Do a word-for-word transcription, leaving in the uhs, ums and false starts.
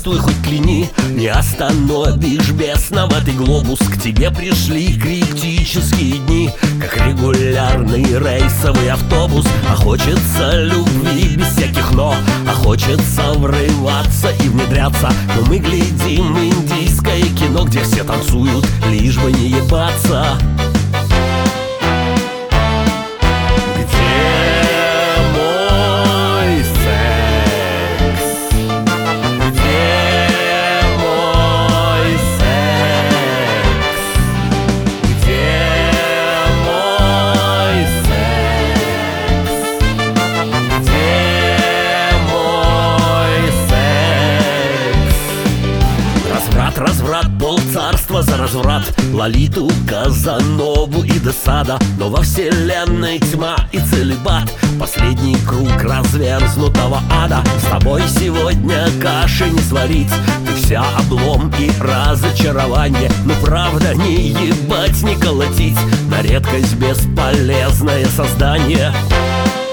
действуй, хоть кляни, не остановишь бесноватый глобус. К тебе пришли критические дни, как регулярный рейсовый автобус. А хочется любви без всяких «но», а хочется врываться и внедряться. Но мы глядим индийское кино, где все танцуют, лишь бы не ебаться. Разврат, полцарства за разврат, Лолиту, Казанову и Десада. Но во вселенной тьма и целибат, последний круг разверзнутого ада. С тобой сегодня каши не сварить, ты вся облом и разочарование. Но правда не ебать, не колотить, на редкость бесполезное создание.